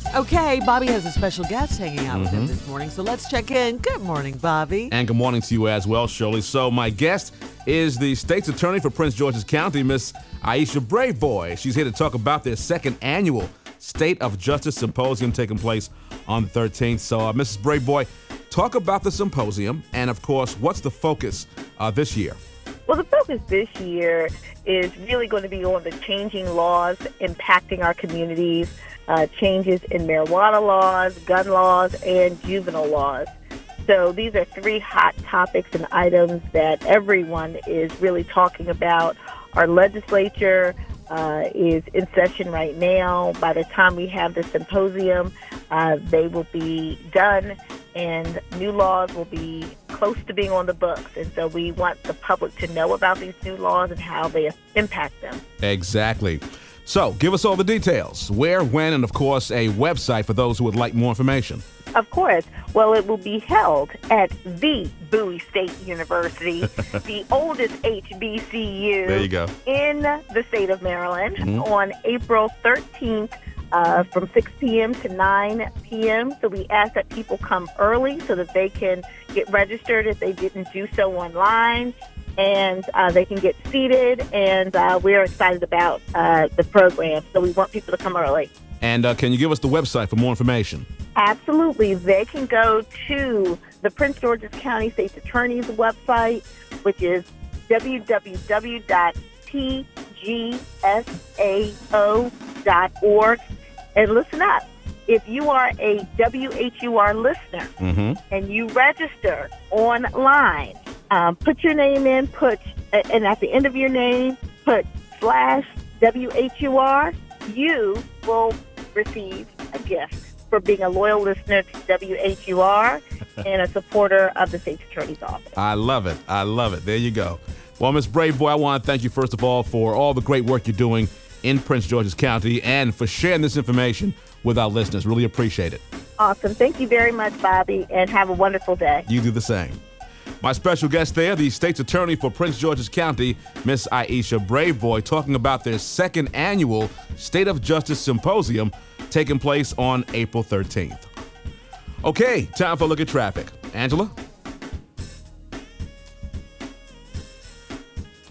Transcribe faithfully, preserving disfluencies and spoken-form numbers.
Okay, Bobby has a special guest hanging out with him this morning, so let's check in. Good morning, Bobby. And good morning to you as well, Shirley. So my guest is the state's attorney for Prince George's County, Miss Aisha Braveboy. She's here to talk about their second annual State of Justice Symposium taking place on the thirteenth. So, uh, Missus Braveboy, talk about the symposium and, of course, what's the focus uh, this year? Well, the focus this year is really going to be on the changing laws impacting our communities, uh, changes in marijuana laws, gun laws, and juvenile laws. So these are three hot topics and items that everyone is really talking about. Our legislature uh, is in session right now. By the time we have the symposium, uh, they will be done, and new laws will be close to being on the books. And so we want the public to know about these new laws and how they impact them. Exactly. So give us all the details. Where, when, and, of course, a website for those who would like more information. Of course. Well, it will be held at the Bowie State University, the oldest H B C U There you go. in the state of Maryland, Mhm. on April thirteenth uh, from six p.m. to nine p.m. So we ask that people come early so that they can get registered if they didn't do so online, and uh, they can get seated, and uh, we're excited about uh, the program, so we want people to come early. And uh, can you give us the website for more information? Absolutely. They can go to the Prince George's County State's Attorney's website, which is w w w dot p g s a o dot org. And listen up. If you are a W H U R listener Mm-hmm. and you register online, um, put your name in, put, and at the end of your name, put slash W H U R, you will receive a gift for being a loyal listener to W H U R and a supporter of the State's Attorney's Office. I love it. I love it. There you go. Well, Miss Braveboy, I want to thank you, first of all, for all the great work you're doing in Prince George's County and for sharing this information with our listeners. Really appreciate it. Awesome. Thank you very much, Bobby, and have a wonderful day. You do the same. My special guest there, the state's attorney for Prince George's County, Miss Aisha Braveboy, talking about their second annual State of Justice Symposium taking place on April thirteenth. Okay, time for a look at traffic. Angela?